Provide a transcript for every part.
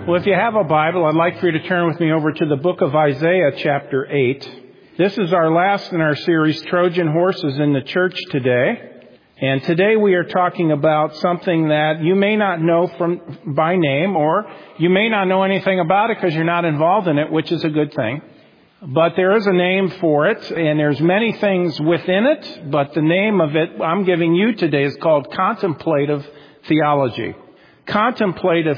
Well, if you have a Bible, I'd like for you to turn with me over to the book of Isaiah, chapter 8. This is our last in our series, Trojan Horses in the Church today. And today we are talking about something that you may not know by name, or you may not know anything about it because you're not involved in it, which is a good thing. But there is a name for it, and there's many things within it, but the name of it I'm giving you today is called contemplative theology. Contemplative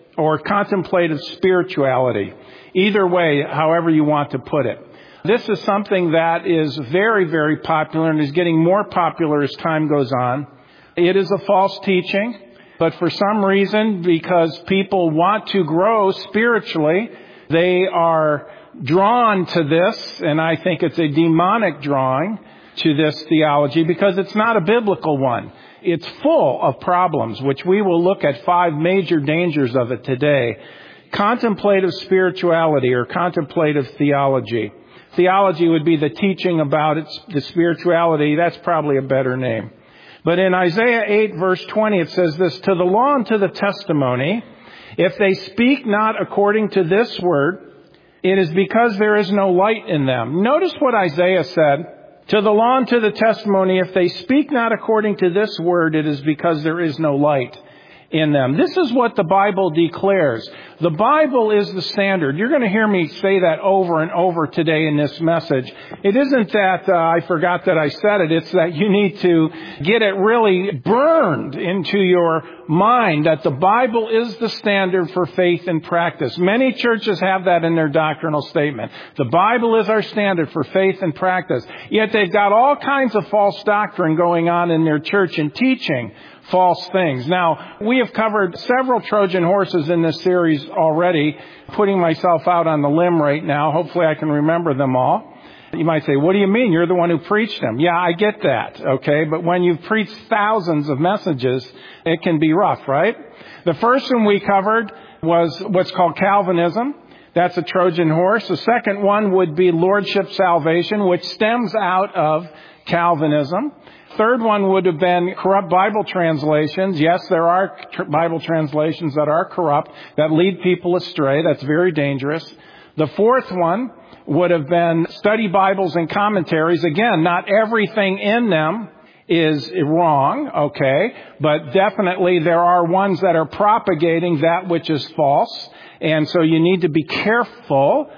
spirituality. Either way, however you want to put it. This is something that is very, very popular and is getting more popular as time goes on. It is a false teaching, but for some reason, because people want to grow spiritually, they are drawn to this, and I think it's a demonic drawing to this theology because it's not a biblical one. It's full of problems, which we will look at 5 major dangers of it today. Contemplative spirituality or contemplative theology. Theology would be the teaching about the spirituality. That's probably a better name. But in Isaiah 8 verse 20 it says this, "To the law and to the testimony, if they speak not according to this word, it is because there is no light in them." Notice what Isaiah said. To the law and to the testimony, if they speak not according to this word, it is because there is no light in them. This is what the Bible declares. The Bible is the standard. You're going to hear me say that over and over today in this message. It isn't that I forgot that I said it. It's that you need to get it really burned into your mind that the Bible is the standard for faith and practice. Many churches have that in their doctrinal statement. The Bible is our standard for faith and practice. Yet they've got all kinds of false doctrine going on in their church and teaching false things. Now, we have covered several Trojan horses in this series already, putting myself out on the limb right now. Hopefully I can remember them all. You might say, what do you mean? You're the one who preached them. Yeah, I get that, okay? But when you've preached thousands of messages, it can be rough, right? The first one we covered was what's called Calvinism. That's a Trojan horse. The second one would be Lordship Salvation, which stems out of Calvinism. Third one would have been corrupt Bible translations. Yes, there are Bible translations that are corrupt, that lead people astray. That's very dangerous. The fourth one would have been study Bibles and commentaries. Again, not everything in them is wrong, okay? But definitely there are ones that are propagating that which is false. And so you need to be careful.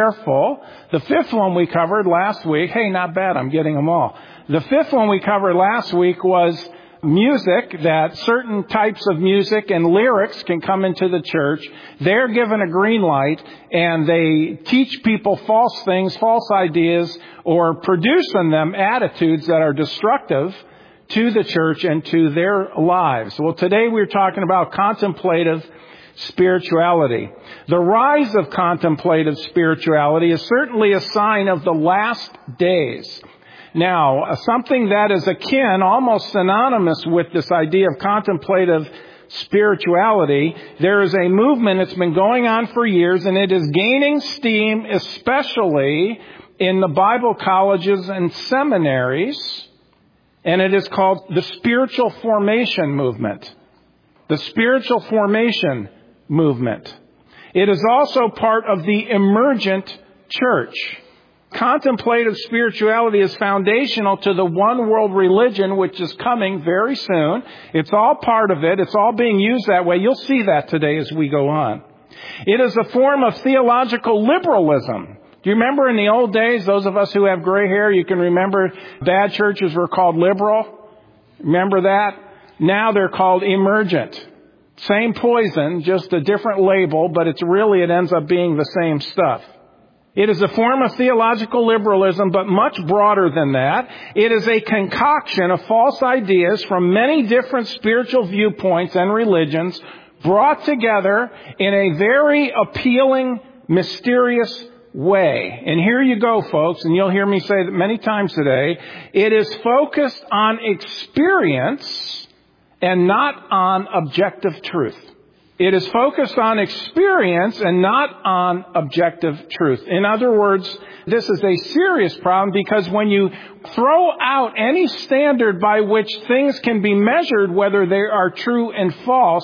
The fifth one we covered last week. Hey, not bad. I'm getting them all. The fifth one we covered last week was music, that certain types of music and lyrics can come into the church. They're given a green light and they teach people false things, false ideas, or produce in them attitudes that are destructive to the church and to their lives. Well, today we're talking about contemplative spirituality. The rise of contemplative spirituality is certainly a sign of the last days. Now, something that is akin, almost synonymous with this idea of contemplative spirituality, there is a movement that's been going on for years, and it is gaining steam, especially in the Bible colleges and seminaries, and it is called the spiritual formation movement. The spiritual formation movement. It is also part of the emergent church. Contemplative spirituality is foundational to the one world religion, which is coming very soon. It's all part of it. It's all being used that way. You'll see that today as we go on. It is a form of theological liberalism. Do you remember in the old days, those of us who have gray hair, you can remember bad churches were called liberal? Remember that? Now they're called emergent. Same poison, just a different label, but it ends up being the same stuff. It is a form of theological liberalism, but much broader than that. It is a concoction of false ideas from many different spiritual viewpoints and religions brought together in a very appealing, mysterious way. And here you go, folks, and you'll hear me say that many times today. It is focused on experience and not on objective truth. It is focused on experience and not on objective truth. In other words, this is a serious problem because when you throw out any standard by which things can be measured, whether they are true and false,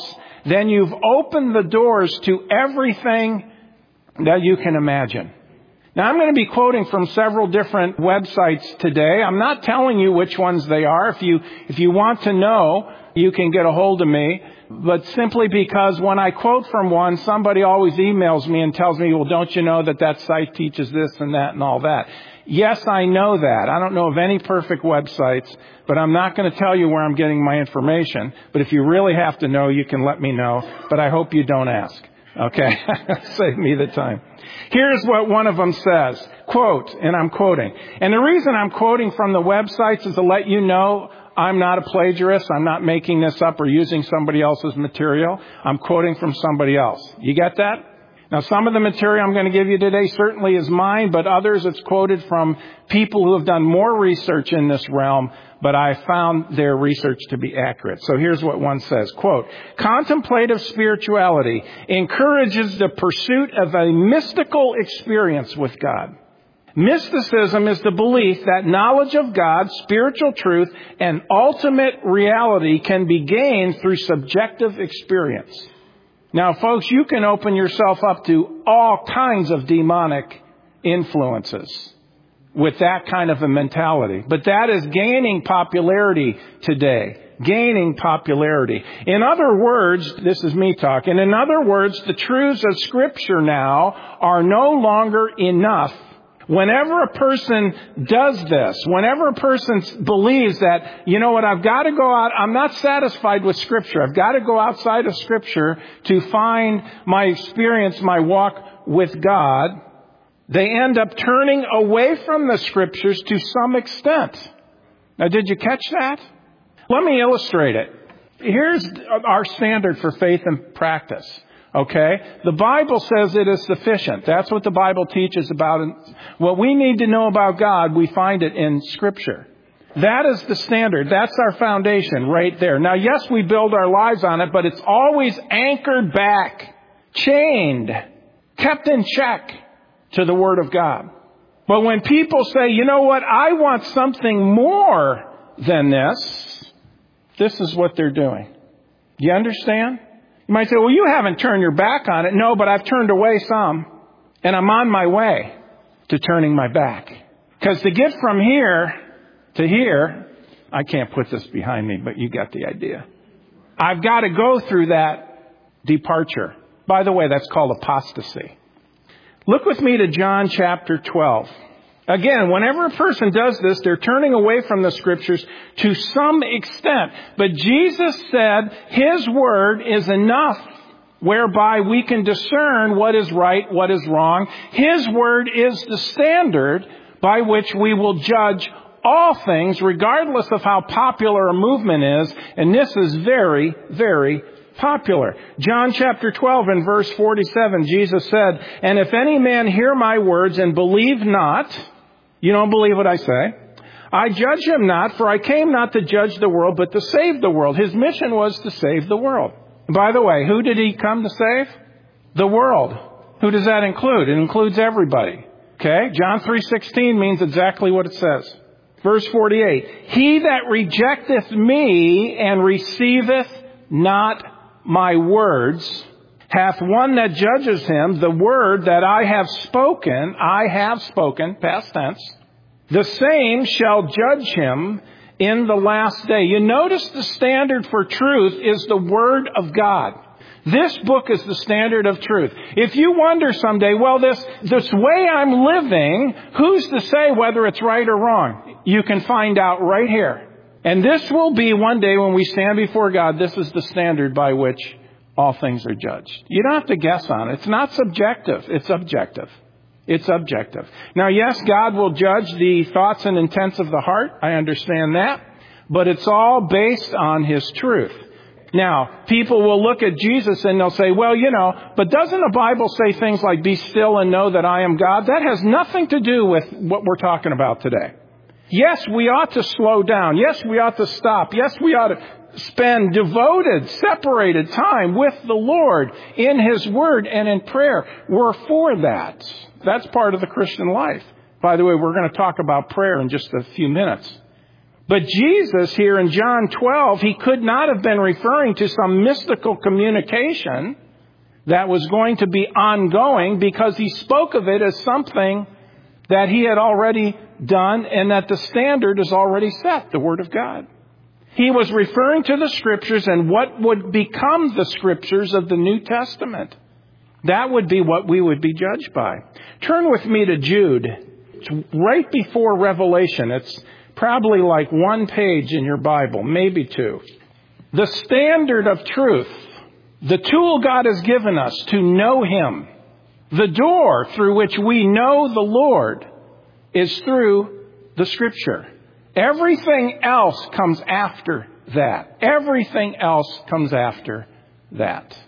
then you've opened the doors to everything that you can imagine. Now, I'm going to be quoting from several different websites today. I'm not telling you which ones they are. If you want to know, you can get a hold of me. But simply because when I quote from one, somebody always emails me and tells me, well, don't you know that site teaches this and that and all that? Yes, I know that. I don't know of any perfect websites, but I'm not going to tell you where I'm getting my information. But if you really have to know, you can let me know. But I hope you don't ask. Okay? Save me the time. Here's what one of them says. Quote, and I'm quoting. And the reason I'm quoting from the websites is to let you know I'm not a plagiarist. I'm not making this up or using somebody else's material. I'm quoting from somebody else. You get that? Now, some of the material I'm going to give you today certainly is mine, but others it's quoted from people who have done more research in this realm, but I found their research to be accurate. So here's what one says, quote, contemplative spirituality encourages the pursuit of a mystical experience with God. Mysticism is the belief that knowledge of God, spiritual truth, and ultimate reality can be gained through subjective experience. Now, folks, you can open yourself up to all kinds of demonic influences with that kind of a mentality. But that is gaining popularity today. Gaining popularity. In other words, this is me talking. In other words, the truths of Scripture now are no longer enough. Whenever a person does this, whenever a person believes that, you know what, I've got to go out, I'm not satisfied with Scripture. I've got to go outside of Scripture to find my experience, my walk with God, they end up turning away from the Scriptures to some extent. Now, did you catch that? Let me illustrate it. Here's our standard for faith and practice. Okay? The Bible says it is sufficient. That's what the Bible teaches about. What we need to know about God, we find it in Scripture. That is the standard. That's our foundation right there. Now, yes, we build our lives on it, but it's always anchored back, chained, kept in check to the Word of God. But when people say, you know what, I want something more than this is what they're doing. Do you understand? You might say, well, you haven't turned your back on it. No, but I've turned away some, and I'm on my way to turning my back. Because to get from here to here, I can't put this behind me, but you got the idea. I've got to go through that departure. By the way, that's called apostasy. Look with me to John chapter 12. Again, whenever a person does this, they're turning away from the Scriptures to some extent. But Jesus said His Word is enough whereby we can discern what is right, what is wrong. His Word is the standard by which we will judge all things, regardless of how popular a movement is. And this is very, very popular. John chapter 12 and verse 47, Jesus said, and if any man hear my words and believe not, you don't believe what I say, I judge him not, for I came not to judge the world, but to save the world. His mission was to save the world. By the way, who did He come to save? The world. Who does that include? It includes everybody. Okay? John 3:16 means exactly what it says. Verse 48, he that rejecteth me and receiveth not my words hath one that judges him. The word that I have spoken, past tense, the same shall judge him in the last day. You notice the standard for truth is the Word of God. This book is the standard of truth. If you wonder someday, well, this way I'm living, who's to say whether it's right or wrong? You can find out right here. And this will be one day when we stand before God, this is the standard by which all things are judged. You don't have to guess on it. It's not subjective. It's objective. It's objective. Now, yes, God will judge the thoughts and intents of the heart. I understand that. But it's all based on His truth. Now, people will look at Jesus and they'll say, well, but doesn't the Bible say things like, be still and know that I am God? That has nothing to do with what we're talking about today. Yes, we ought to slow down. Yes, we ought to stop. Yes, we ought to spend devoted, separated time with the Lord in His Word and in prayer. We're for that. That's part of the Christian life. By the way, we're going to talk about prayer in just a few minutes. But Jesus here in John 12, he could not have been referring to some mystical communication that was going to be ongoing, because he spoke of it as something that he had already done and that the standard is already set, the Word of God. He was referring to the Scriptures and what would become the Scriptures of the New Testament. That would be what we would be judged by. Turn with me to Jude. It's right before Revelation. It's probably like one page in your Bible, maybe two. The standard of truth, the tool God has given us to know Him, the door through which we know the Lord, is through the Scripture. Everything else comes after that. Everything else comes after that.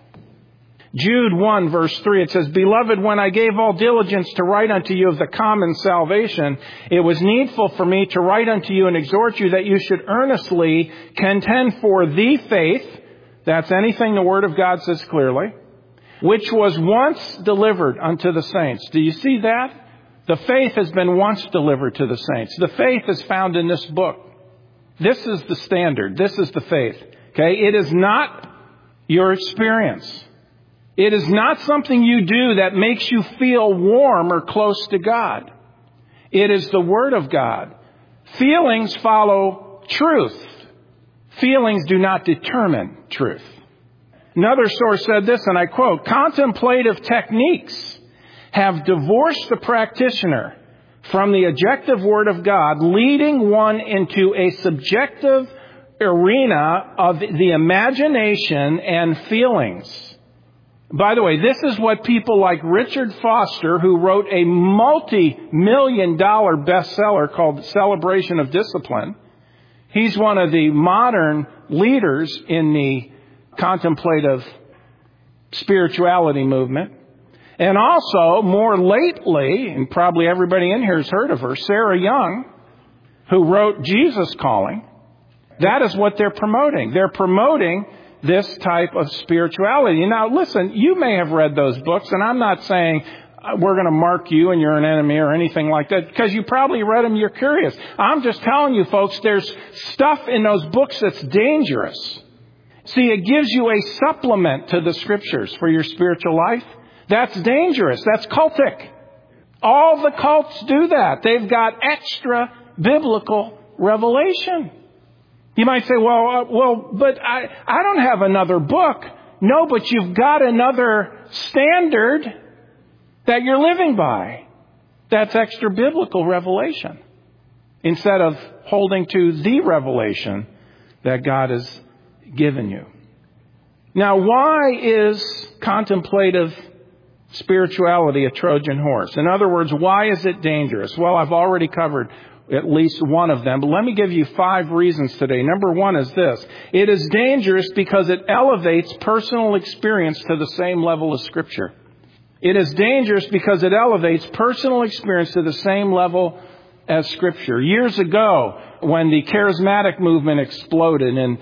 Jude 1 verse 3, it says, Beloved, when I gave all diligence to write unto you of the common salvation, it was needful for me to write unto you and exhort you that you should earnestly contend for the faith, that's anything the Word of God says clearly, which was once delivered unto the saints. Do you see that? The faith has been once delivered to the saints. The faith is found in this book. This is the standard. This is the faith. Okay? It is not your experience. It is not something you do that makes you feel warm or close to God. It is the Word of God. Feelings follow truth. Feelings do not determine truth. Another source said this, and I quote, Contemplative techniques have divorced the practitioner from the objective Word of God, leading one into a subjective arena of the imagination and feelings. By the way, this is what people like Richard Foster, who wrote a multi-million-dollar bestseller called Celebration of Discipline. He's one of the modern leaders in the contemplative spirituality movement. And also, more lately, and probably everybody in here has heard of her, Sarah Young, who wrote Jesus Calling. That is what they're promoting. They're promoting this type of spirituality. Now, listen, you may have read those books, and I'm not saying we're going to mark you and you're an enemy or anything like that, because you probably read them, you're curious. I'm just telling you, folks, there's stuff in those books that's dangerous. See, it gives you a supplement to the Scriptures for your spiritual life. That's dangerous. That's cultic. All the cults do that. They've got extra biblical revelation. You might say, but I don't have another book. No, but you've got another standard that you're living by. That's extra biblical revelation, instead of holding to the revelation that God has given you. Now, why is contemplative spirituality a Trojan horse? In other words, why is it dangerous? Well, I've already covered at least one of them, but let me give you 5 reasons today. Number 1 is this. It is dangerous because it elevates personal experience to the same level as Scripture. It is dangerous because it elevates personal experience to the same level as Scripture. Years ago, when the charismatic movement exploded, and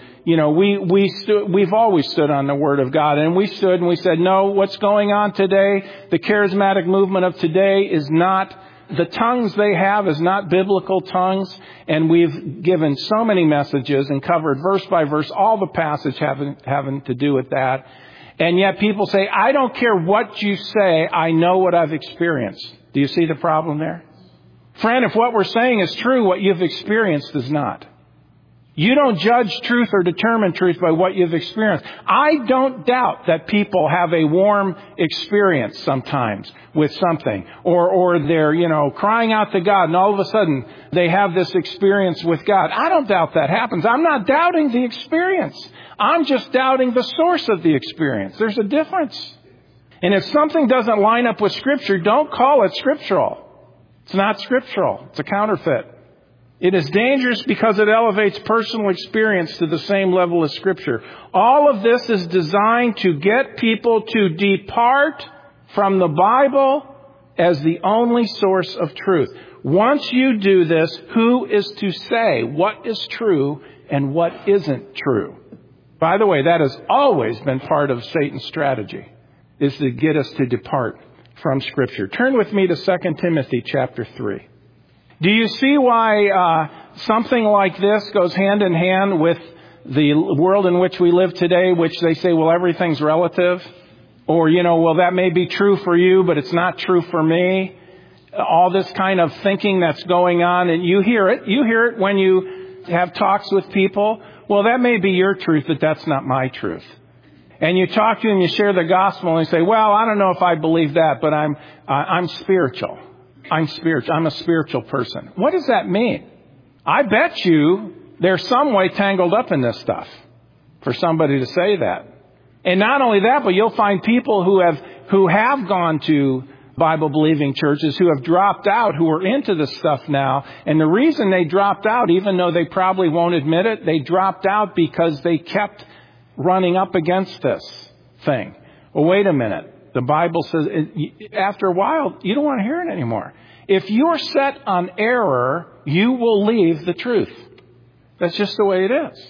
we've always stood on the Word of God, and we stood and we said, no, what's going on today, the charismatic movement of today is not, the tongues they have is not biblical tongues, and we've given so many messages and covered verse by verse all the passage having to do with that. And yet people say, I don't care what you say, I know what I've experienced. Do you see the problem there? Friend, if what we're saying is true, what you've experienced is not. You don't judge truth or determine truth by what you've experienced. I don't doubt that people have a warm experience sometimes with something, or they're, crying out to God, and all of a sudden they have this experience with God. I don't doubt that happens. I'm not doubting the experience. I'm just doubting the source of the experience. There's a difference. And if something doesn't line up with Scripture, don't call it scriptural. It's not scriptural. It's a counterfeit. It is dangerous because it elevates personal experience to the same level as Scripture. All of this is designed to get people to depart from the Bible as the only source of truth. Once you do this, who is to say what is true and what isn't true? By the way, that has always been part of Satan's strategy, is to get us to depart from Scripture. Turn with me to 2 Timothy chapter 3. Do you see why something like this goes hand in hand with the world in which we live today, which they say, well, everything's relative. Or, well, that may be true for you, but it's not true for me. All this kind of thinking that's going on, and you hear it. You hear it when you have talks with people. Well, that may be your truth, but that's not my truth. And you talk to them, you share the gospel, and you say, well, I don't know if I believe that, but I'm spiritual. I'm spiritual. I'm a spiritual person. What does that mean? I bet you there's some way tangled up in this stuff for somebody to say that. And not only that, but you'll find people who have gone to Bible-believing churches who have dropped out, who are into this stuff now. And the reason they dropped out, even though they probably won't admit it, they dropped out because they kept running up against this thing. Well, wait a minute. The Bible says after a while, you don't want to hear it anymore. If you're set on error, you will leave the truth. That's just the way it is.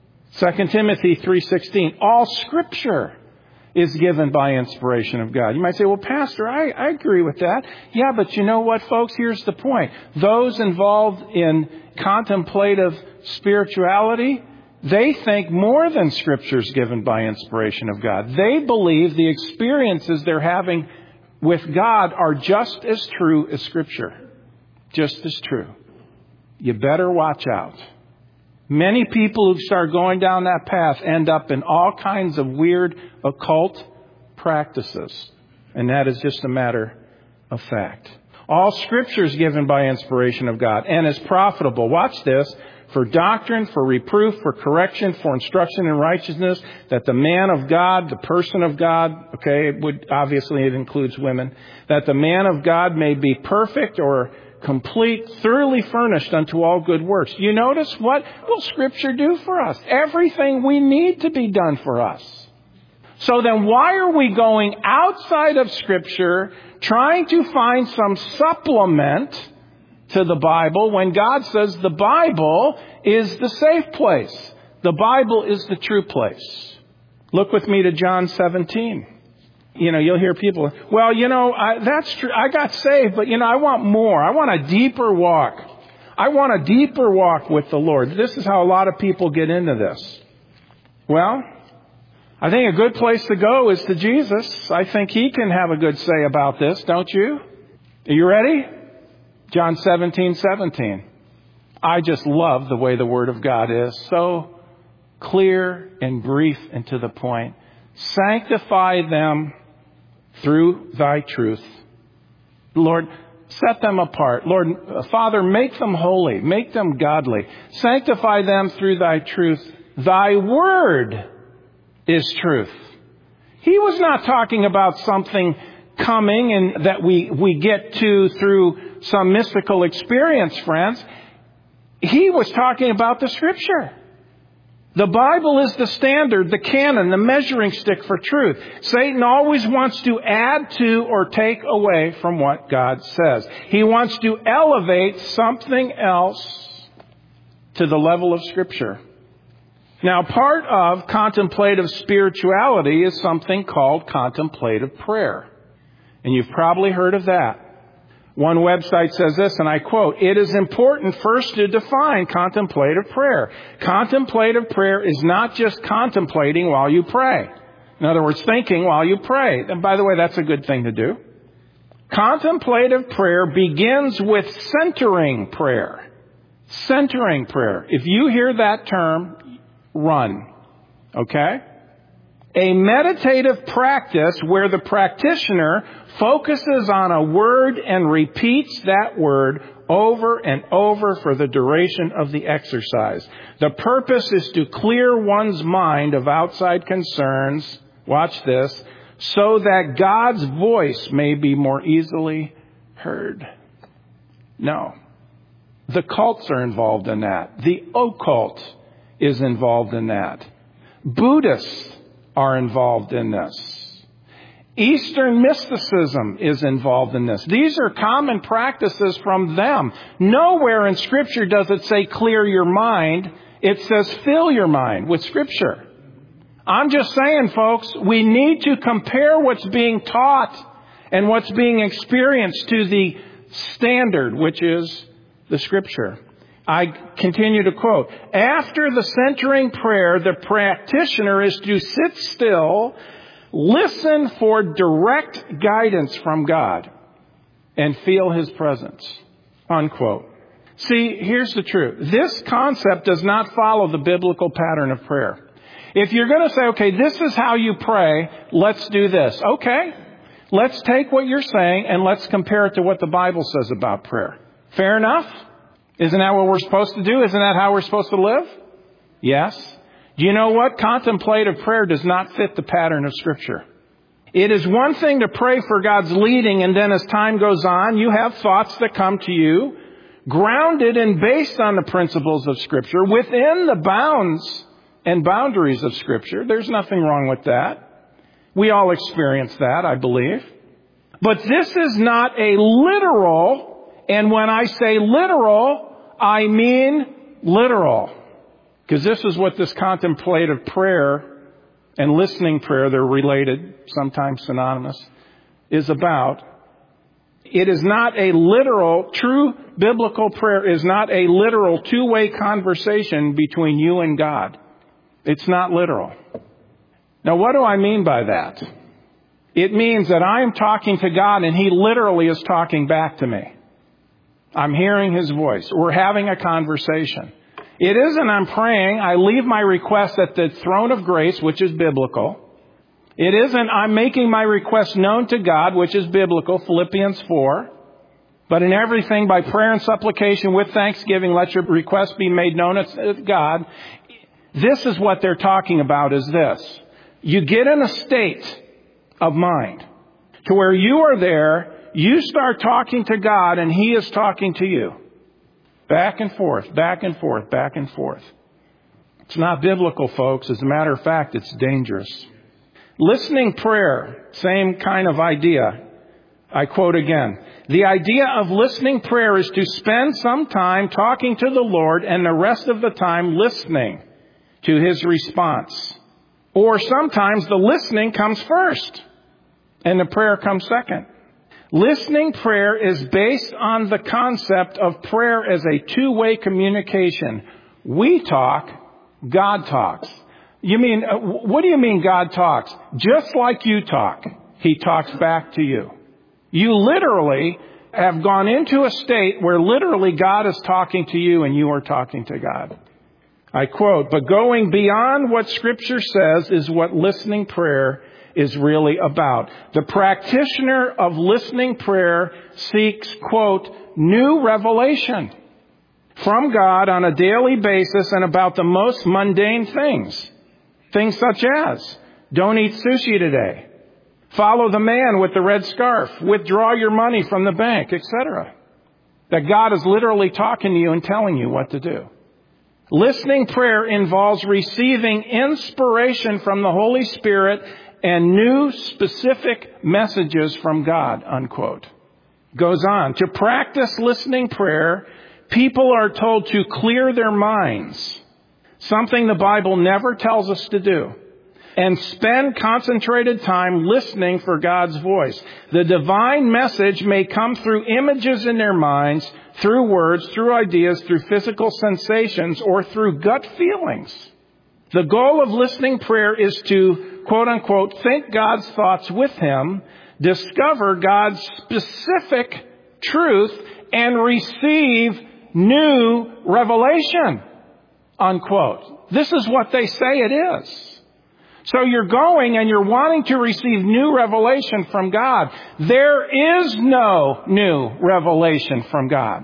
2 Timothy 3:16, all Scripture is given by inspiration of God. You might say, well, Pastor, I agree with that. Yeah, but you know what, folks? Here's the point. Those involved in contemplative spirituality, they think more than Scripture's given by inspiration of God. They believe the experiences they're having with God are just as true as Scripture. Just as true. You better watch out. Many people who start going down that path end up in all kinds of weird occult practices. And that is just a matter of fact. All Scripture is given by inspiration of God and is profitable. Watch this. For doctrine, for reproof, for correction, for instruction in righteousness, that the man of God, the person of God, obviously it includes women, that the man of God may be perfect or complete, thoroughly furnished unto all good works. You notice what will Scripture do for us? Everything we need to be done for us. So then why are we going outside of Scripture, trying to find some supplement to the Bible when God says the Bible is the safe place? The Bible is the true place. Look with me to John 17. You'll hear people, well, that's true. I got saved, but, I want more. I want a deeper walk. I want a deeper walk with the Lord. This is how a lot of people get into this. Well, I think a good place to go is to Jesus. I think He can have a good say about this, don't you? Are you ready? John 17:17. I just love the way the Word of God is. So clear and brief and to the point. Sanctify them through Thy truth. Lord, set them apart. Lord, Father, make them holy. Make them godly. Sanctify them through Thy truth. Thy Word is truth. He was not talking about something coming and that we get to through some mystical experience, friends. He was talking about the Scripture. The Bible is the standard, the canon, the measuring stick for truth. Satan always wants to add to or take away from what God says. He wants to elevate something else to the level of Scripture. Now, part of contemplative spirituality is something called contemplative prayer. And you've probably heard of that. One website says this, and I quote, it is important first to define contemplative prayer. Contemplative prayer is not just contemplating while you pray. In other words, thinking while you pray. And by the way, that's a good thing to do. Contemplative prayer begins with centering prayer. Centering prayer. If you hear that term, run. Okay? A meditative practice where the practitioner focuses on a word and repeats that word over and over for the duration of the exercise. The purpose is to clear one's mind of outside concerns, watch this, so that God's voice may be more easily heard. No. The cults are involved in that. The occult is involved in that. Buddhists are involved in this. Eastern mysticism is involved in this. These are common practices from them. Nowhere in Scripture does it say clear your mind. It says fill your mind with Scripture. I'm just saying, folks, we need to compare what's being taught and what's being experienced to the standard, which is the Scripture. I continue to quote, after the centering prayer, the practitioner is to sit still, listen for direct guidance from God, and feel His presence. Unquote. See, here's the truth. This concept does not follow the biblical pattern of prayer. If you're going to say, okay, this is how you pray, let's do this. Okay, let's take what you're saying and let's compare it to what the Bible says about prayer. Fair enough? Isn't that what we're supposed to do? Isn't that how we're supposed to live? Yes. Do you know what? Contemplative prayer does not fit the pattern of Scripture. It is one thing to pray for God's leading, and then as time goes on, you have thoughts that come to you, grounded and based on the principles of Scripture, within the bounds and boundaries of Scripture. There's nothing wrong with that. We all experience that, I believe. But this is not a literal, and when I say literal, I mean literal. Because this is what this contemplative prayer and listening prayer, they're related, sometimes synonymous, is about. It is not a literal, true biblical prayer is not a literal two-way conversation between you and God. It's not literal. Now, what do I mean by that? It means that I am talking to God and He literally is talking back to me. I'm hearing His voice. We're having a conversation. It isn't I'm praying, I leave my request at the throne of grace, which is biblical. It isn't I'm making my request known to God, which is biblical, Philippians 4. But in everything, by prayer and supplication with thanksgiving, let your request be made known to God. This is what they're talking about, is this. You get in a state of mind to where you are there, you start talking to God, and He is talking to you. Back and forth, back and forth, back and forth. It's not biblical, folks. As a matter of fact, it's dangerous. Listening prayer, same kind of idea. I quote again. The idea of listening prayer is to spend some time talking to the Lord and the rest of the time listening to His response. Or sometimes the listening comes first and the prayer comes second. Listening prayer is based on the concept of prayer as a two-way communication. We talk, God talks. You mean, what do you mean God talks? Just like you talk, He talks back to you. You literally have gone into a state where literally God is talking to you and you are talking to God. I quote, but going beyond what Scripture says is what listening prayer is really about. The practitioner of listening prayer seeks, quote, new revelation from God on a daily basis and about the most mundane things. Things such as, don't eat sushi today. Follow the man with the red scarf. Withdraw your money from the bank, etc. That God is literally talking to you and telling you what to do. Listening prayer involves receiving inspiration from the Holy Spirit and new specific messages from God, unquote. Goes on. To practice listening prayer, people are told to clear their minds, something the Bible never tells us to do, and spend concentrated time listening for God's voice. The divine message may come through images in their minds, through words, through ideas, through physical sensations, or through gut feelings. The goal of listening prayer is to, quote unquote, think God's thoughts with Him, discover God's specific truth, and receive new revelation, unquote. This is what they say it is. So you're going and you're wanting to receive new revelation from God. There is no new revelation from God.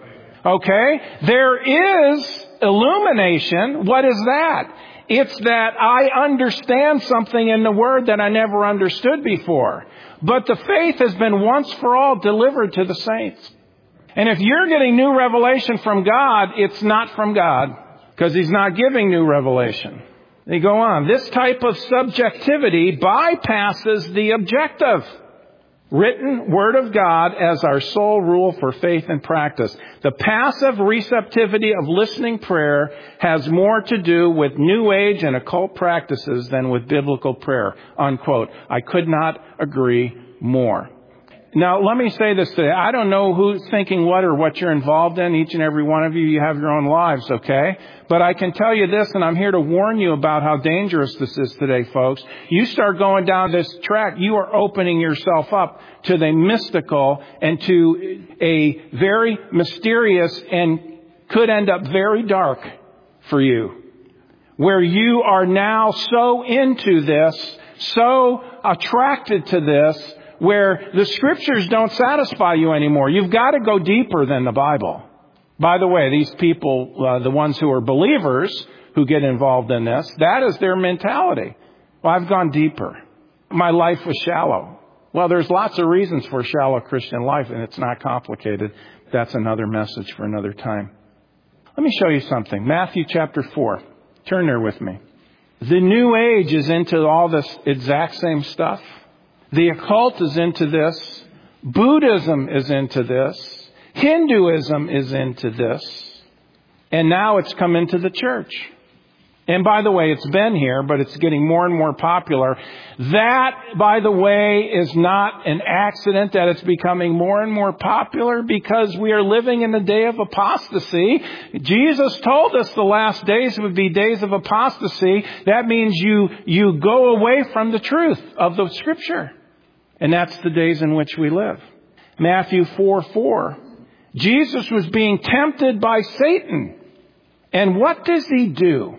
Okay? There is illumination. What is that? It's that I understand something in the Word that I never understood before. But the faith has been once for all delivered to the saints. And if you're getting new revelation from God, it's not from God, because He's not giving new revelation. They go on. This type of subjectivity bypasses the objective written Word of God as our sole rule for faith and practice. The passive receptivity of listening prayer has more to do with New Age and occult practices than with biblical prayer, unquote. I could not agree more. Now, let me say this today. I don't know who's thinking what or what you're involved in. Each and every one of you, you have your own lives, okay? But I can tell you this, and I'm here to warn you about how dangerous this is today, folks. You start going down this track, you are opening yourself up to the mystical and to a very mysterious and could end up very dark for you, where you are now so into this, so attracted to this, where the Scriptures don't satisfy you anymore. You've got to go deeper than the Bible. By the way, these people, the ones who are believers who get involved in this, that is their mentality. Well, I've gone deeper. My life was shallow. Well, there's lots of reasons for a shallow Christian life, and it's not complicated. That's another message for another time. Let me show you something. Matthew chapter 4. Turn there with me. The New Age is into all this exact same stuff. The occult is into this. Buddhism is into this. Hinduism is into this. And now it's come into the church. And by the way, it's been here, but it's getting more and more popular. That, by the way, is not an accident that it's becoming more and more popular, because we are living in the day of apostasy. Jesus told us the last days would be days of apostasy. That means you go away from the truth of the Scripture. And that's the days in which we live. Matthew 4:4. Jesus was being tempted by Satan. And what does he do?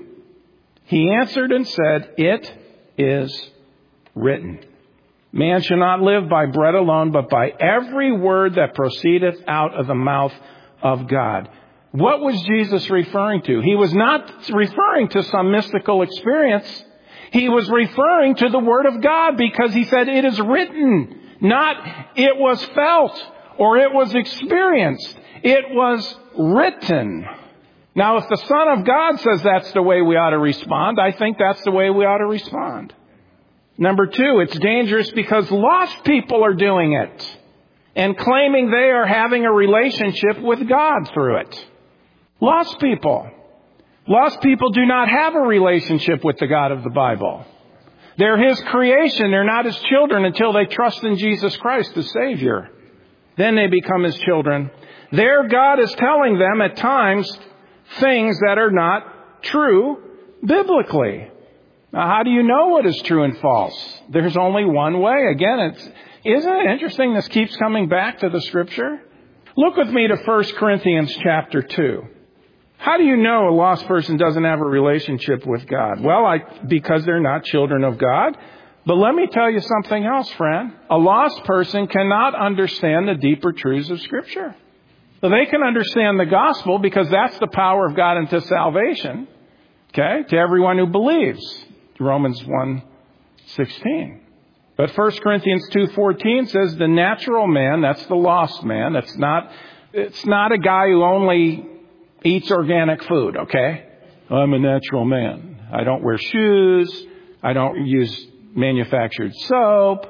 He answered and said, "It is written, man shall not live by bread alone, but by every word that proceedeth out of the mouth of God." What was Jesus referring to? He was not referring to some mystical experience. He was referring to the Word of God, because he said, "It is written," not "it was felt" or "it was experienced." It was written. Now, if the Son of God says that's the way we ought to respond, I think that's the way we ought to respond. Number 2, it's dangerous because lost people are doing it and claiming they are having a relationship with God through it. Lost people. Lost people do not have a relationship with the God of the Bible. They're His creation. They're not His children until they trust in Jesus Christ as Savior. Then they become His children. Their God is telling them at times things that are not true biblically. Now, how do you know what is true and false? There's only one way. Again, isn't it interesting this keeps coming back to the Scripture? Look with me to 1 Corinthians chapter 2. How do you know a lost person doesn't have a relationship with God? Well, because they're not children of God. But let me tell you something else, friend. A lost person cannot understand the deeper truths of Scripture. So they can understand the gospel because that's the power of God unto salvation. Okay? To everyone who believes. Romans 1:16. But 1 Corinthians 2:14 says the natural man, that's the lost man. It's not a guy who only eats organic food, okay? I'm a natural man. I don't wear shoes. I don't use manufactured soap.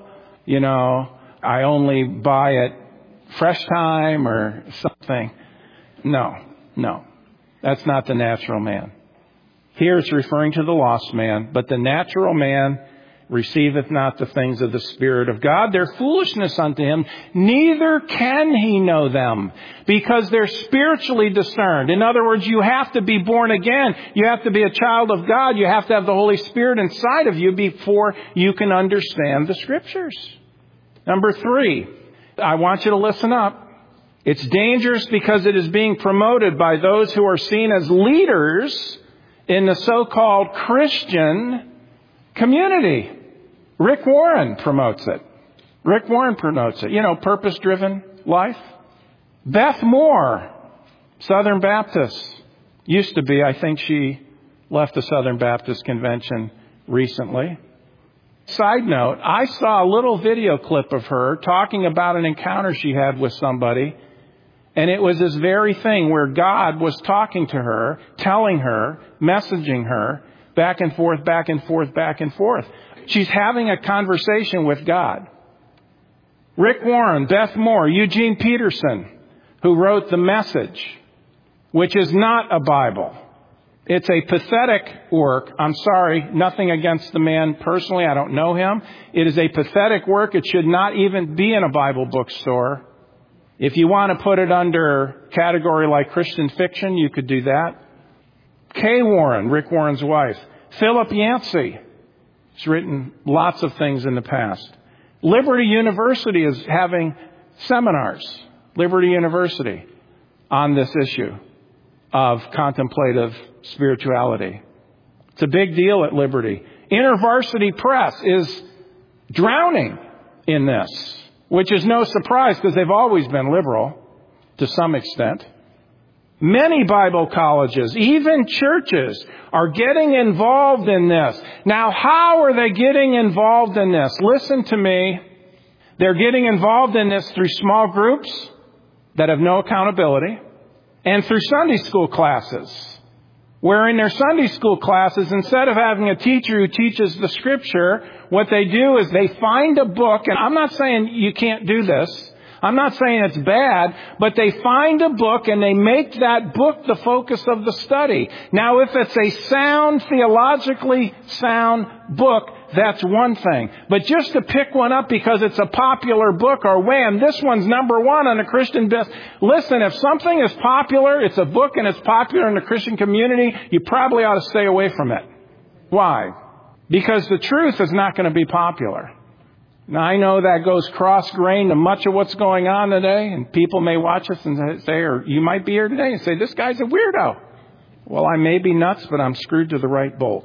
I only buy at Fresh Time or something. No. That's not the natural man. Here it's referring to the lost man. But the natural man receiveth not the things of the Spirit of God. They're foolishness unto him. Neither can he know them, because they're spiritually discerned. In other words, you have to be born again. You have to be a child of God. You have to have the Holy Spirit inside of you before you can understand the Scriptures. Number 3, I want you to listen up. It's dangerous because it is being promoted by those who are seen as leaders in the so-called Christian community. Rick Warren promotes it. Purpose-driven life. Beth Moore, Southern Baptist. Used to be. I think she left the Southern Baptist Convention recently. Side note, I saw a little video clip of her talking about an encounter she had with somebody. And it was this very thing where God was talking to her, telling her, messaging her, back and forth, back and forth, back and forth. She's having a conversation with God. Rick Warren, Beth Moore, Eugene Peterson, who wrote The Message, which is not a Bible. It's a pathetic work. I'm sorry, nothing against the man personally. I don't know him. It is a pathetic work. It should not even be in a Bible bookstore. If you want to put it under a category like Christian fiction, you could do that. Kay Warren, Rick Warren's wife. Philip Yancey has written lots of things in the past. Liberty University is having seminars, Liberty University, on this issue of contemplative spirituality. It's a big deal at Liberty. InterVarsity Press is drowning in this, which is no surprise because they've always been liberal to some extent. Many Bible colleges, even churches, are getting involved in this. Now, how are they getting involved in this? Listen to me. They're getting involved in this through small groups that have no accountability and through Sunday school classes, where in their Sunday school classes, instead of having a teacher who teaches the Scripture, what they do is they find a book, and I'm not saying you can't do this. I'm not saying it's bad, but they find a book and they make that book the focus of the study. Now, if it's a sound, theologically sound book, that's one thing. But just to pick one up because it's a popular book, or wham, this one's number one on the Christian best. Listen, if something is popular, it's a book and it's popular in the Christian community, you probably ought to stay away from it. Why? Because the truth is not going to be popular. Now, I know that goes cross-grained to much of what's going on today, and people may watch us and say, or you might be here today and say, this guy's a weirdo. Well, I may be nuts, but I'm screwed to the right bolt.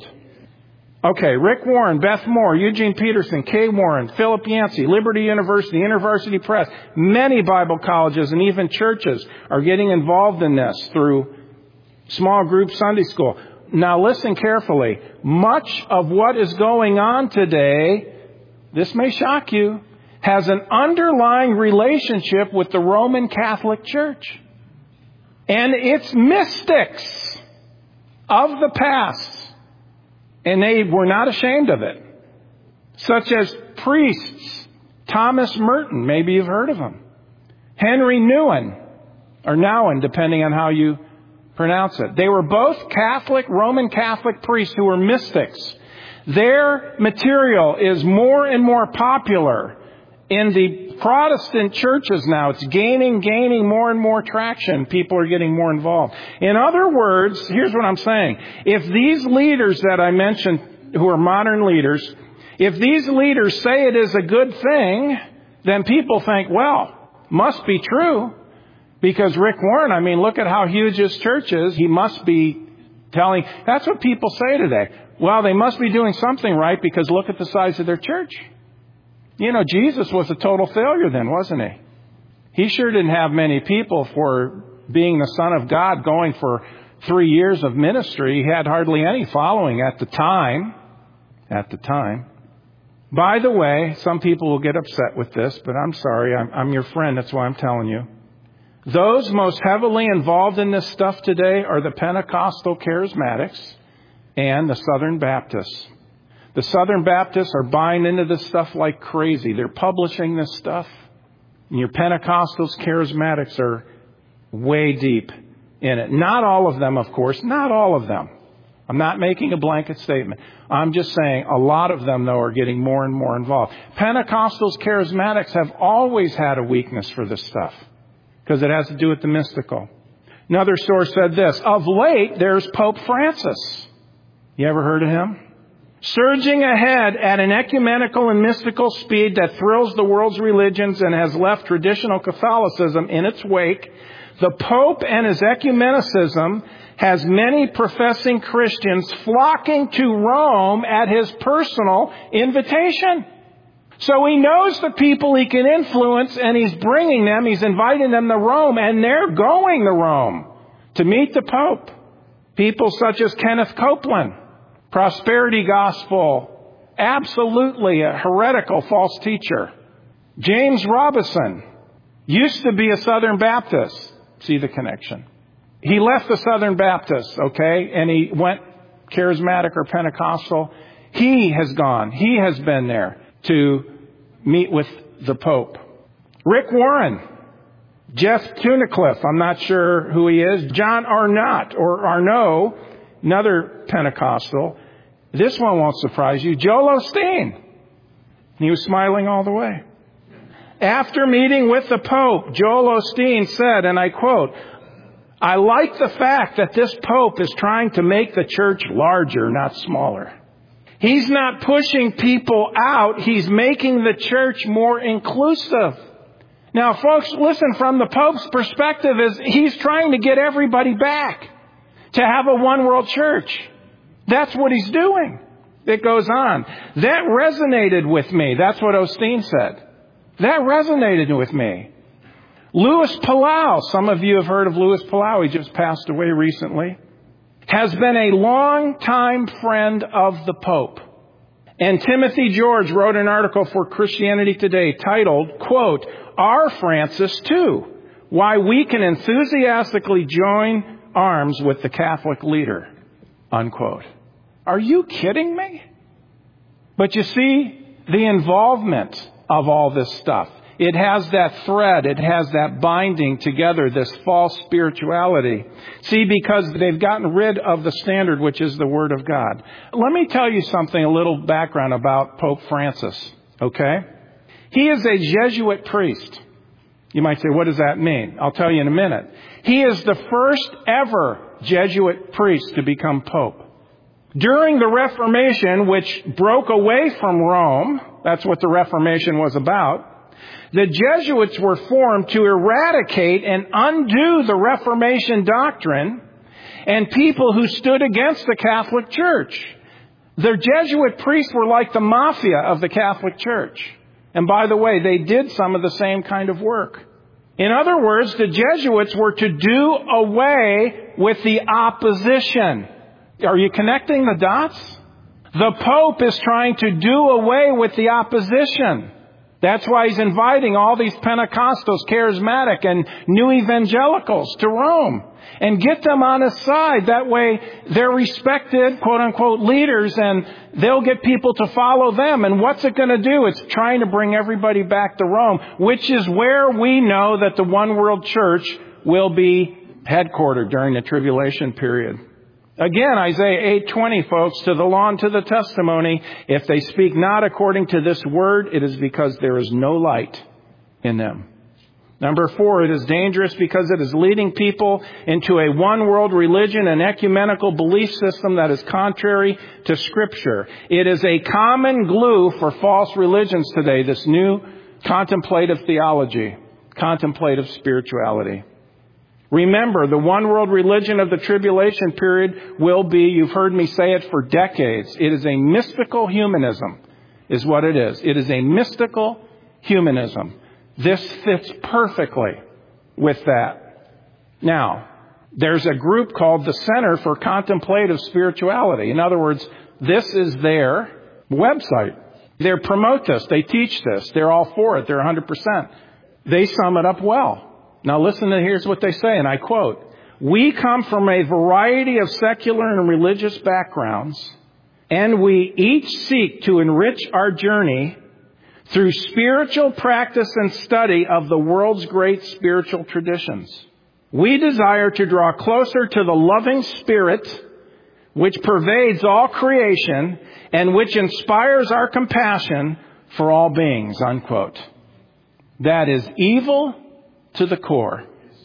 Okay, Rick Warren, Beth Moore, Eugene Peterson, Kay Warren, Philip Yancey, Liberty University, InterVarsity Press, many Bible colleges and even churches are getting involved in this through small group Sunday school. Now listen carefully. Much of what is going on today, this may shock you, has an underlying relationship with the Roman Catholic Church and its mystics of the past. And they were not ashamed of it. Such as priests, Thomas Merton, maybe you've heard of him. Henry Nouwen, or Nouwen, depending on how you pronounce it. They were both Catholic, Roman Catholic priests who were mystics. Their material is more and more popular in the Protestant churches now. It's gaining more and more traction. People are getting more involved. In other words, here's what I'm saying. If these leaders that I mentioned, who are modern leaders, if these leaders say it is a good thing, then people think, well, must be true. Because Rick Warren, I mean, look at how huge his church is. He must be telling, that's what people say today. Well, they must be doing something right because look at the size of their church. You know, Jesus was a total failure then, wasn't he? He sure didn't have many people for being the Son of God going for 3 years of ministry. He had hardly any following at the time. By the way, some people will get upset with this, but I'm sorry. I'm your friend. That's why I'm telling you. Those most heavily involved in this stuff today are the Pentecostal charismatics and the Southern Baptists. The Southern Baptists are buying into this stuff like crazy. They're publishing this stuff. And your Pentecostals, charismatics are way deep in it. Not all of them, of course. Not all of them. I'm not making a blanket statement. I'm just saying a lot of them, though, are getting more and more involved. Pentecostals, charismatics have always had a weakness for this stuff because it has to do with the mystical. Another source said this. Of late, there's Pope Francis. You ever heard of him? Surging ahead at an ecumenical and mystical speed that thrills the world's religions and has left traditional Catholicism in its wake, the Pope and his ecumenicism has many professing Christians flocking to Rome at his personal invitation. So he knows the people he can influence and he's bringing them, he's inviting them to Rome, and they're going to Rome to meet the Pope. People such as Kenneth Copeland, prosperity gospel, absolutely a heretical false teacher. James Robison used to be a Southern Baptist. See the connection. He left the Southern Baptist, okay, and he went charismatic or Pentecostal. He has been there to meet with the Pope. Rick Warren, Jeff Tunnicliffe, I'm not sure who he is, John Arnott or Arnault, another Pentecostal. This one won't surprise you. Joel Osteen. He was smiling all the way. After meeting with the Pope, Joel Osteen said, and I quote, "I like the fact that this Pope is trying to make the church larger, not smaller. He's not pushing people out. He's making the church more inclusive." Now, folks, listen, from the Pope's perspective, is he's trying to get everybody back to have a one world church. That's what he's doing. It goes on. That resonated with me. That's what Osteen said. That resonated with me. Louis Palau, some of you have heard of Louis Palau. He just passed away recently. Has been a long-time friend of the Pope. And Timothy George wrote an article for Christianity Today titled, quote, "Our Francis Too, Why We Can Enthusiastically Join Arms with the Catholic Leader," unquote. Are you kidding me? But you see, the involvement of all this stuff, it has that thread, it has that binding together, this false spirituality. See, because they've gotten rid of the standard, which is the Word of God. Let me tell you something, a little background about Pope Francis, okay? He is a Jesuit priest. You might say, what does that mean? I'll tell you in a minute. He is the first ever Jesuit priest to become Pope. During the Reformation, which broke away from Rome, that's what the Reformation was about, the Jesuits were formed to eradicate and undo the Reformation doctrine and people who stood against the Catholic Church. The Jesuit priests were like the mafia of the Catholic Church. And by the way, they did some of the same kind of work. In other words, the Jesuits were to do away with the opposition. Are you connecting the dots? The Pope is trying to do away with the opposition. That's why he's inviting all these Pentecostals, charismatic, and new evangelicals to Rome and get them on his side. That way they're respected, quote unquote, leaders, and they'll get people to follow them. And what's it going to do? It's trying to bring everybody back to Rome, which is where we know that the one world church will be headquartered during the tribulation period. Again, Isaiah 8:20, folks, to the law and to the testimony, if they speak not according to this word, it is because there is no light in them. Number 4, it is dangerous because it is leading people into a one-world religion, an ecumenical belief system that is contrary to Scripture. It is a common glue for false religions today, this new contemplative theology, contemplative spirituality. Remember, the one world religion of the tribulation period will be, you've heard me say it for decades, it is a mystical humanism, is what it is. It is a mystical humanism. This fits perfectly with that. Now, there's a group called the Center for Contemplative Spirituality. In other words, this is their website. They promote this. They teach this. They're all for it. They're 100%. They sum it up well. Now listen to, here's what they say, and I quote, "We come from a variety of secular and religious backgrounds, and we each seek to enrich our journey through spiritual practice and study of the world's great spiritual traditions. We desire to draw closer to the loving Spirit which pervades all creation and which inspires our compassion for all beings," unquote. That is evil to the core.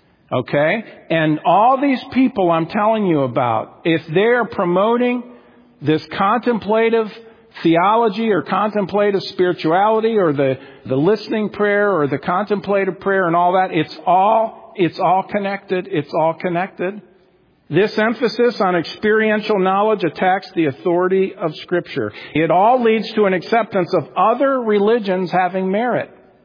Okay? And all these people I'm telling you about, if they're promoting this contemplative theology or contemplative spirituality or the listening prayer or the contemplative prayer and all that, it's all connected. It's all connected. This emphasis on experiential knowledge attacks the authority of Scripture. It all leads to an acceptance of other religions having merit.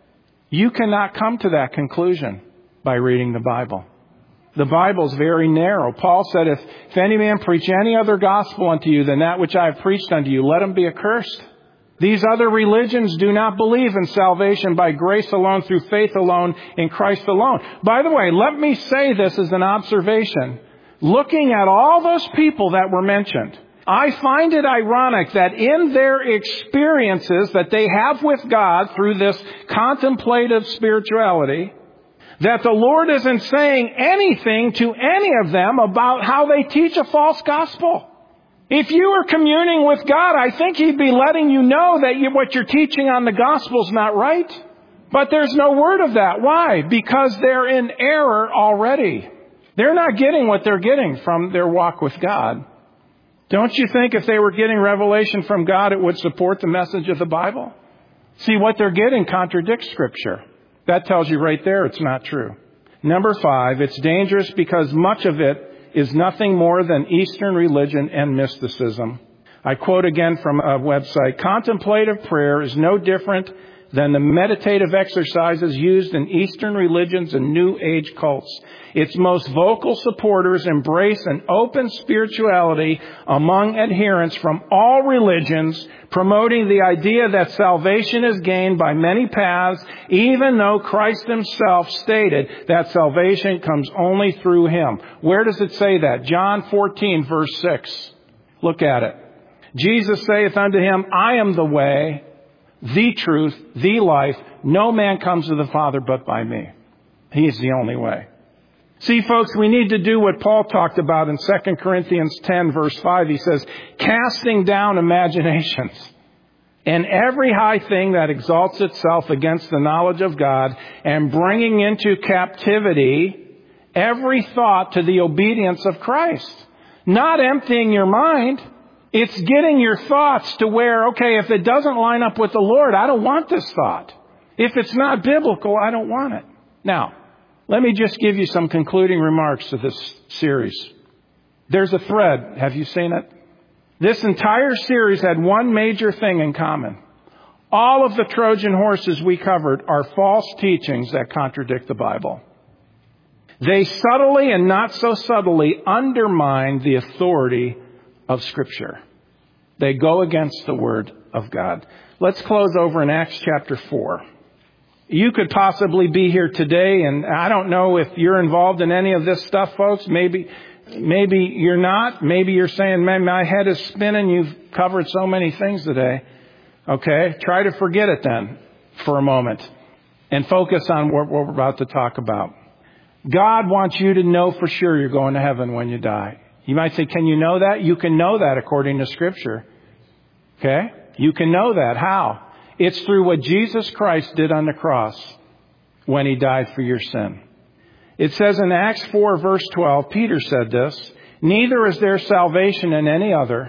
You cannot come to that conclusion by reading the Bible. The Bible's very narrow. Paul said, if any man preach any other gospel unto you than that which I have preached unto you, let him be accursed. These other religions do not believe in salvation by grace alone, through faith alone, in Christ alone. By the way, let me say this as an observation. Looking at all those people that were mentioned, I find it ironic that in their experiences that they have with God through this contemplative spirituality, that the Lord isn't saying anything to any of them about how they teach a false gospel. If you were communing with God, I think He'd be letting you know that what you're teaching on the gospel is not right. But there's no word of that. Why? Because they're in error already. They're not getting what they're getting from their walk with God. Don't you think if they were getting revelation from God, it would support the message of the Bible? See, what they're getting contradicts Scripture. That tells you right there it's not true. Number 5, it's dangerous because much of it is nothing more than Eastern religion and mysticism. I quote again from a website, contemplative prayer is no different than the meditative exercises used in Eastern religions and New Age cults. Its most vocal supporters embrace an open spirituality among adherents from all religions, promoting the idea that salvation is gained by many paths, even though Christ Himself stated that salvation comes only through Him. Where does it say that? John 14, verse 6. Look at it. Jesus saith unto him, I am the way, the truth, the life. No man comes to the Father but by me. He is the only way. See, folks, we need to do what Paul talked about in 2 Corinthians 10, verse 5. He says, casting down imaginations and every high thing that exalts itself against the knowledge of God, and bringing into captivity every thought to the obedience of Christ. Not emptying your mind. It's getting your thoughts to where, okay, if it doesn't line up with the Lord, I don't want this thought. If it's not biblical, I don't want it. Now, let me just give you some concluding remarks to this series. There's a thread. Have you seen it? This entire series had one major thing in common. All of the Trojan horses we covered are false teachings that contradict the Bible. They subtly and not so subtly undermine the authority of Scripture. They go against the Word of God. Let's close over in Acts chapter 4. You could possibly be here today, and I don't know if you're involved in any of this stuff, folks. Maybe you're not. Maybe you're saying, man, my head is spinning. You've covered so many things today. Okay, try to forget it then for a moment and focus on what we're about to talk about. God wants you to know for sure you're going to heaven when you die. You might say, can you know that? You can know that according to Scripture. Okay? You can know that. How? It's through what Jesus Christ did on the cross when He died for your sin. It says in Acts 4, verse 12, Peter said this, neither is there salvation in any other,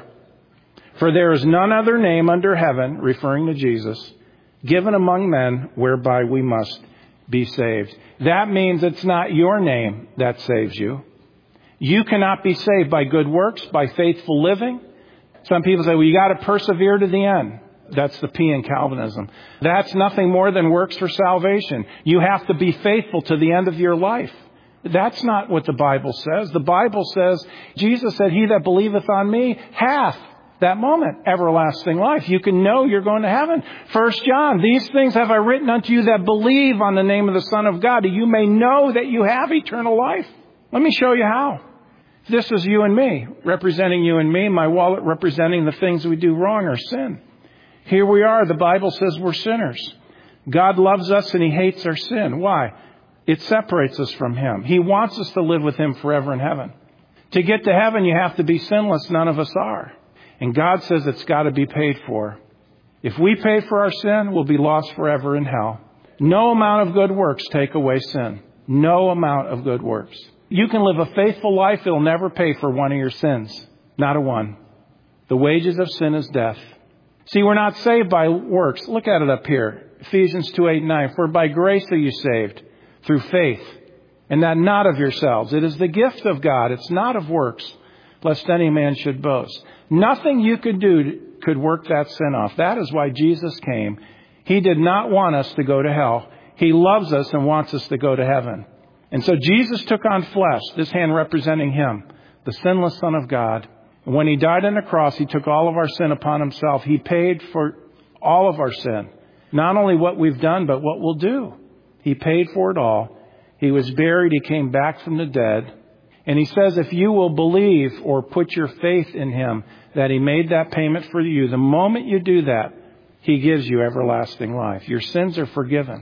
for there is none other name under heaven, referring to Jesus, given among men whereby we must be saved. That means it's not your name that saves you. You cannot be saved by good works, by faithful living. Some people say, well, you got to persevere to the end. That's the P in Calvinism. That's nothing more than works for salvation. You have to be faithful to the end of your life. That's not what the Bible says. The Bible says, Jesus said, he that believeth on me hath, that moment, everlasting life. You can know you're going to heaven. 1 John, these things have I written unto you that believe on the name of the Son of God, that you may know that you have eternal life. Let me show you how. This is you and me, representing you and me. My wallet representing the things we do wrong or sin. Here we are. The Bible says we're sinners. God loves us and He hates our sin. Why? It separates us from Him. He wants us to live with Him forever in heaven. To get to heaven, you have to be sinless. None of us are. And God says it's got to be paid for. If we pay for our sin, we'll be lost forever in hell. No amount of good works take away sin. No amount of good works. You can live a faithful life. It'll never pay for one of your sins. Not a one. The wages of sin is death. See, we're not saved by works. Look at it up here. Ephesians 2:8-9. For by grace are you saved through faith, and that not of yourselves. It is the gift of God. It's not of works, lest any man should boast. Nothing you could do could work that sin off. That is why Jesus came. He did not want us to go to hell. He loves us and wants us to go to heaven. And so Jesus took on flesh, this hand representing Him, the sinless Son of God. And when He died on the cross, He took all of our sin upon Himself. He paid for all of our sin. Not only what we've done, but what we'll do. He paid for it all. He was buried. He came back from the dead. And He says if you will believe or put your faith in Him, that He made that payment for you, the moment you do that, He gives you everlasting life. Your sins are forgiven.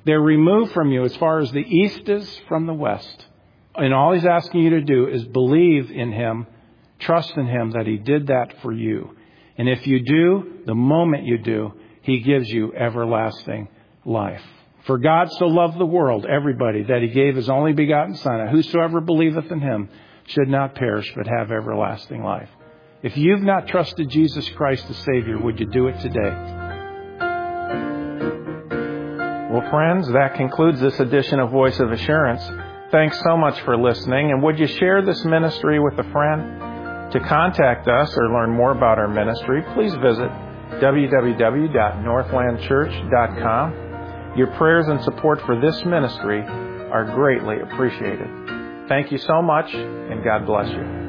They're removed from you as far as the east is from the west. And all He's asking you to do is believe in Him, trust in Him that He did that for you. And if you do, the moment you do, He gives you everlasting life. For God so loved the world, everybody, that He gave His only begotten Son, and whosoever believeth in Him should not perish but have everlasting life. If you've not trusted Jesus Christ as Savior, would you do it today? Well, friends, that concludes this edition of Voice of Assurance. Thanks so much for listening. And would you share this ministry with a friend? To contact us or learn more about our ministry, please visit www.northlandchurch.com. Your prayers and support for this ministry are greatly appreciated. Thank you so much, and God bless you.